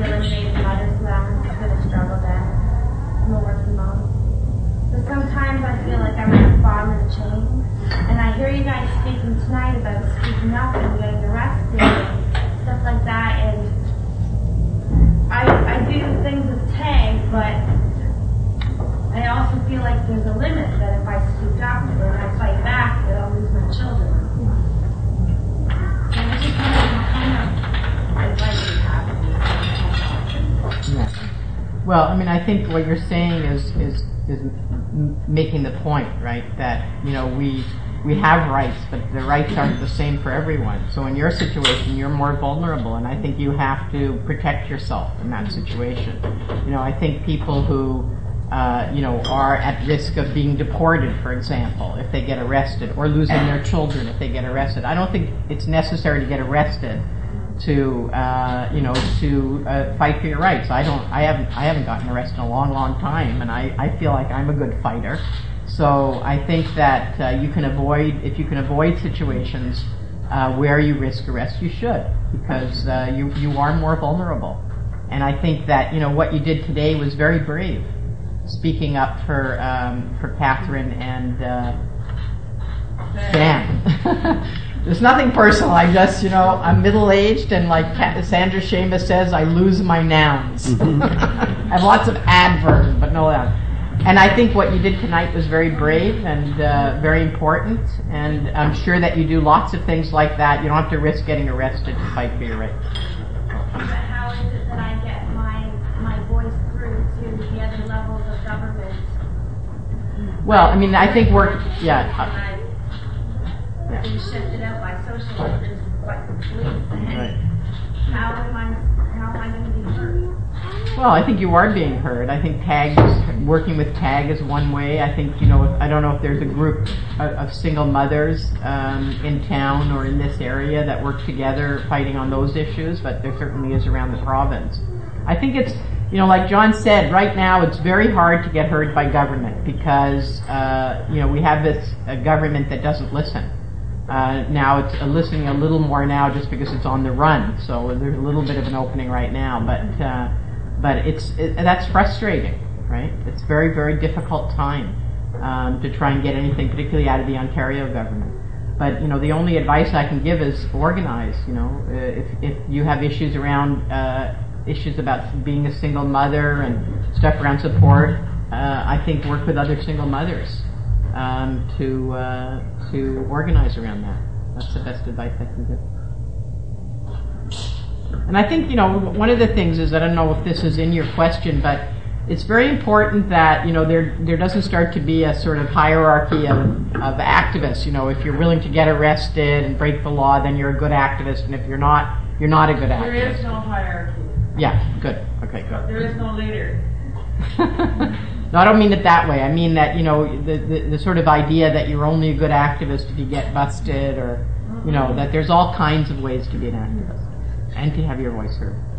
eliminate the mothers who haven't been a struggle then. I'm a working mom. But sometimes I feel like I'm at the bottom of the chain. And I hear you guys speaking tonight about speaking up and getting arrested and stuff like that. And I do things with TAG, but I also feel like there's a limit that if I speak up and I fight back, that I'll lose my children. And I just wonder what kind of advice you have. Yeah. Well, I mean, I think what you're saying is making the point, right? That, you know, we have rights, but the rights aren't the same for everyone. So in your situation, you're more vulnerable, and I think you have to protect yourself in that situation. You know, I think people who are at risk of being deported, for example, if they get arrested, or losing their children if they get arrested. I don't think it's necessary to get arrested to fight for your rights. I haven't gotten arrested in a long, long time, and I feel like I'm a good fighter. So I think that if you can avoid situations where you risk arrest, you should, because you are more vulnerable. And I think that, you know, what you did today was very brave, speaking up for Catherine and Sam. There's nothing personal. I just, I'm middle-aged, and like Sandra Seamus says, I lose my nouns. I have lots of adverbs, but no nouns. And I think what you did tonight was very brave and very important, and I'm sure that you do lots of things like that. You don't have to risk getting arrested to fight for your rights. But how is it that I get my voice through to the other levels of government? Well, I mean, I think Being shifted out by social workers, like the police, and right. how am I going to be heard? Well, I think you are being heard. I think working with TAG is one way. I think, I don't know if there's a group of single mothers in town or in this area that work together fighting on those issues, but there certainly is around the province. I think it's, like John said, right now it's very hard to get heard by government because, we have this government that doesn't listen. Now it's listening a little more now just because it's on the run, so there's a little bit of an opening right now, but that's frustrating, right? It's a very, very difficult time to try and get anything, particularly out of the Ontario government. But, the only advice I can give is organize, if you have issues around, issues about being a single mother and stuff around support, I think work with other single mothers to organize around that. That's the best advice I can give. And I think, one of the things is, I don't know if this is in your question, but it's very important that, there doesn't start to be a sort of hierarchy of activists. If you're willing to get arrested and break the law, then you're a good activist, and if you're not a good activist. There is no hierarchy. Yeah, good. Okay, good. There is no leader. No, I don't mean it that way. I mean that, the sort of idea that you're only a good activist if you get busted, or, that there's all kinds of ways to be an activist and to have your voice heard.